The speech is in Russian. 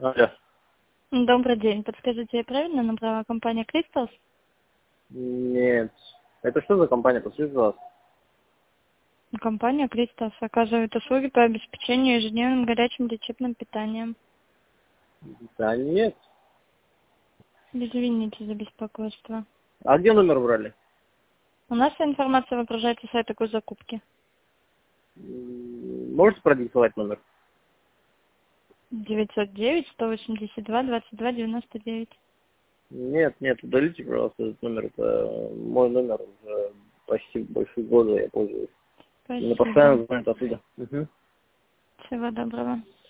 Алло. Добрый день. Подскажите, я правильно набрала компания Crystals? Нет. Это что за компания? Послушайте вас. Компания Crystals оказывает услуги по обеспечению ежедневным горячим лечебным питанием. Да нет. Извините за беспокойство. А где номер брали? У нас вся информация выгружается с сайта госзакупки. Можете продиктовать номер? 909-182-22-99. Нет, удалите, пожалуйста, этот номер. Это мой номер уже почти больше года я пользуюсь. Мне Спасибо. постоянно звонят оттуда. Угу. Всего доброго.